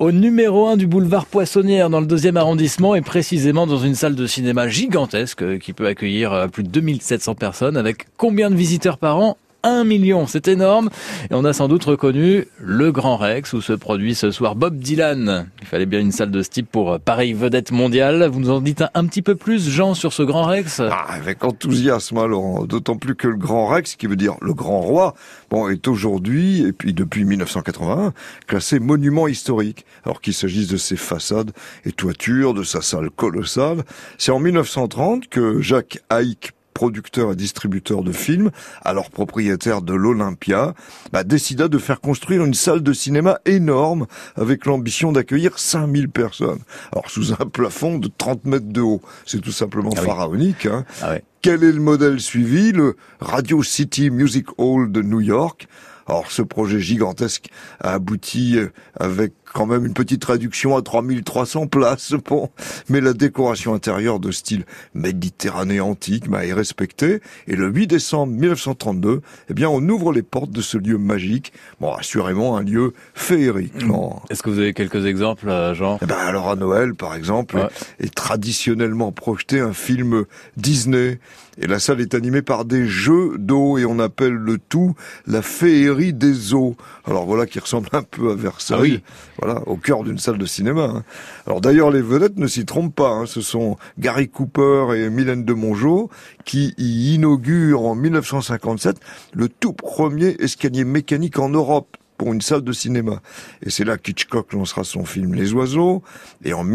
au numéro 1 du boulevard Poissonnière dans le 2e arrondissement et précisément dans une salle de cinéma gigantesque qui peut accueillir plus de 2700 personnes avec combien de visiteurs par an? 1 million, c'est énorme. Et on a sans doute reconnu le Grand Rex où se produit ce soir Bob Dylan. Il fallait bien une salle de ce type pour pareille vedette mondiale. Vous nous en dites un petit peu plus, Jean, sur ce Grand Rex? Avec enthousiasme, Laurent. D'autant plus que le Grand Rex, qui veut dire le Grand Roi, est aujourd'hui, et puis depuis 1981, classé monument historique. Alors qu'il s'agisse de ses façades et toitures, de sa salle colossale. C'est en 1930 que Jacques Haïk, producteur et distributeur de films, alors propriétaire de l'Olympia, décida de faire construire une salle de cinéma énorme avec l'ambition d'accueillir 5000 personnes. Alors sous un plafond de 30 mètres de haut. C'est tout simplement pharaonique. Quel est le modèle suivi? Le Radio City Music Hall de New York. Alors ce projet gigantesque a abouti avec quand même une petite réduction à 3300 places. Mais la décoration intérieure de style méditerranéen antique est respectée. Et le 8 décembre 1932, on ouvre les portes de ce lieu magique. Assurément un lieu féerique. Est-ce que vous avez quelques exemples, Jean? Alors à Noël, par exemple, est traditionnellement projeté un film Disney. Et la salle est animée par des jeux d'eau et on appelle le tout la féerie des eaux. Alors voilà qui ressemble un peu à Versailles. Voilà, au cœur d'une salle de cinéma. Alors d'ailleurs les vedettes ne s'y trompent pas. Ce sont Gary Cooper et Mylène de Mongeau qui y inaugurent en 1957 le tout premier escalier mécanique en Europe pour une salle de cinéma. Et c'est là qu'Hitchcock lancera son film Les Oiseaux. Et en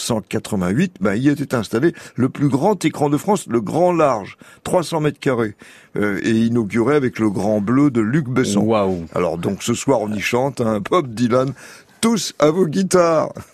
1988, y était installé le plus grand écran de France, le Grand Large, 300 mètres carrés, et inauguré avec le Grand Bleu de Luc Besson. Waouh. Alors donc ce soir on y chante, Bob Dylan, tous à vos guitares.